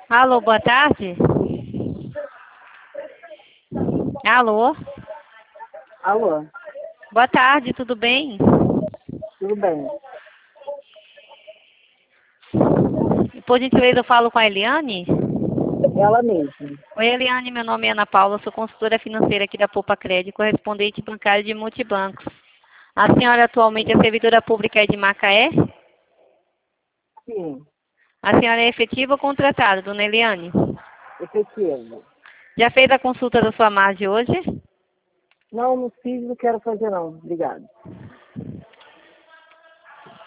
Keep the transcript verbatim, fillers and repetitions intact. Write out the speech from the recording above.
Alô, boa tarde. Alô, Alô, boa tarde, tudo bem? tudo bem? Por gentileza, eu falo com a Eliane? Ela mesma. Oi, Eliane, meu nome é Ana Paula, sou consultora financeira aqui da Poupa Crédito, correspondente bancário de multibancos. A senhora atualmente é servidora pública aí de Macaé? Sim, A senhora é efetiva ou contratada, dona Eliane? efetivo. Já fez a consulta da sua margem hoje? Não, não fiz, não quero fazer não. Obrigado.